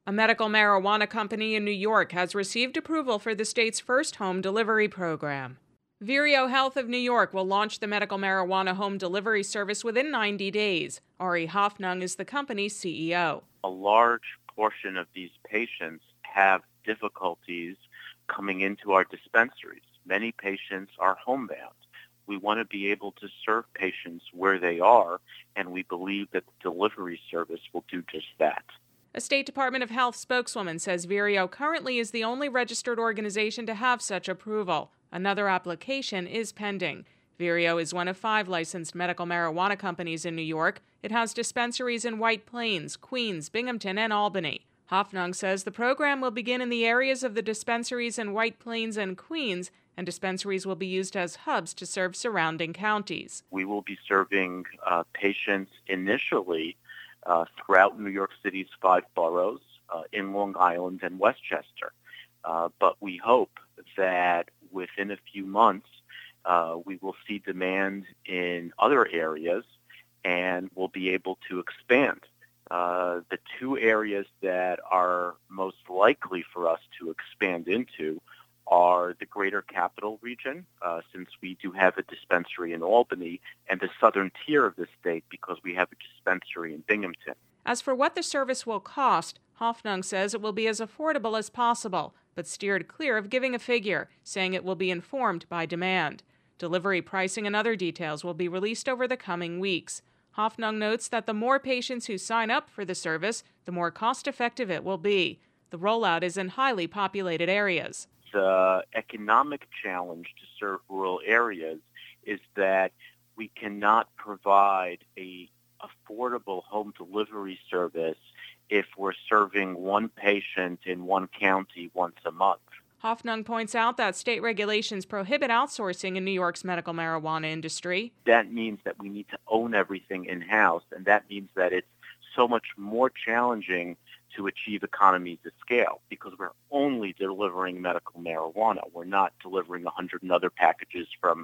A medical marijuana company in New York has received approval for the state's first home delivery program. Vireo Health of New York will launch the medical marijuana home delivery service within 90 days. Ari Hoffnung is the company's CEO. A large portion of these patients have difficulties coming into our dispensaries. Many patients are homebound. We want to be able to serve patients where they are, and we believe that the delivery service will do just that. A State Department of Health spokeswoman says Vireo currently is the only registered organization to have such approval. Another application is pending. Vireo is one of 5 licensed medical marijuana companies in New York. It has dispensaries in White Plains, Queens, Binghamton, and Albany. Hoffnung says the program will begin in the areas of the dispensaries in White Plains and Queens, and dispensaries will be used as hubs to serve surrounding counties. We will be serving patients initially throughout New York City's 5 boroughs, in Long Island and Westchester. But we hope that within a few months, we will see demand in other areas and we'll be able to expand. The 2 areas that are most likely for us to expand into are the greater capital region, since we do have a dispensary in Albany, and the southern tier of the state because we have a dispensary in Binghamton. As for what the service will cost, Hoffnung says it will be as affordable as possible, but steered clear of giving a figure, saying it will be informed by demand. Delivery pricing and other details will be released over the coming weeks. Hoffnung notes that the more patients who sign up for the service, the more cost-effective it will be. The rollout is in highly populated areas. The economic challenge to serve rural areas is that we cannot provide a affordable home delivery service if we're serving one patient in one county once a month. Hoffnung points out that state regulations prohibit outsourcing in New York's medical marijuana industry. That means that we need to own everything in-house, and that means that it's so much more challenging to achieve economies of scale because we're only delivering medical marijuana. We're not delivering 100 other packages from,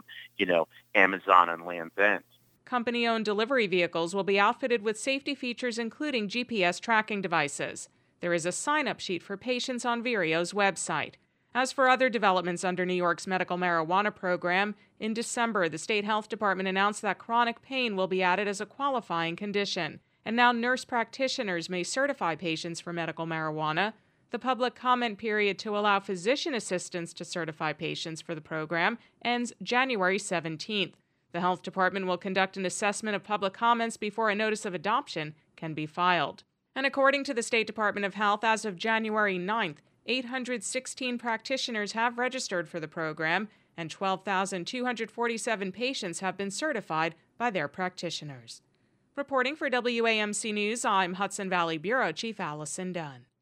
Amazon and Land's End. Company-owned delivery vehicles will be outfitted with safety features including GPS tracking devices. There is a sign-up sheet for patients on Vireo's website. As for other developments under New York's medical marijuana program, in December, the state health department announced that chronic pain will be added as a qualifying condition. And now nurse practitioners may certify patients for medical marijuana. The public comment period to allow physician assistants to certify patients for the program ends January 17th. The health department will conduct an assessment of public comments before a notice of adoption can be filed. And according to the State Department of Health, as of January 9th, 816 practitioners have registered for the program, and 12,247 patients have been certified by their practitioners. Reporting for WAMC News, I'm Hudson Valley Bureau Chief Allison Dunn.